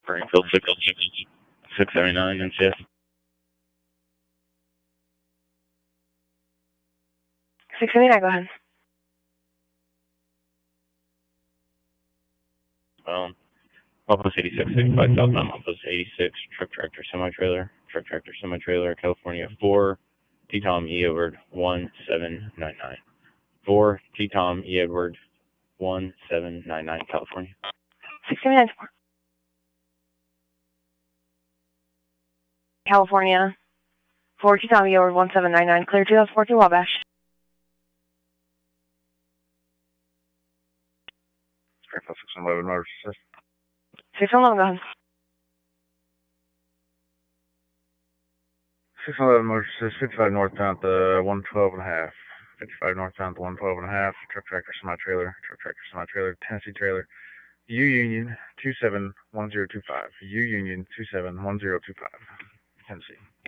Springfield 679 NCS. 679, go ahead. Office 86, 65 southbound, Office 86, truck tractor semi-trailer, California 4, T-Tom E. Edward 1799. 4, T-Tom E. Edward 1799, California. 679, California 4, T-Tom E. Edward 1799, clear 2014 Wabash. Springfield 611, motor assist. 611, go ahead. 611, motor assist, 55 northbound, 112 and a half. 55 northbound, 112 and a half. Truck tractor semi-trailer, Tennessee trailer. U Union 271025. U Union 271025. Tennessee.